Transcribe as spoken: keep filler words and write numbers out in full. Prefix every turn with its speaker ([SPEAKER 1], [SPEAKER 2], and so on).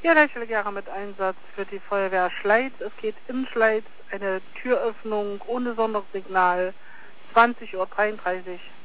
[SPEAKER 1] Ja, Leitstelle mit Einsatz für die Feuerwehr Schleiz. Es geht in Schleiz eine Türöffnung ohne Sondersignal, zwanzig Uhr dreiunddreißig.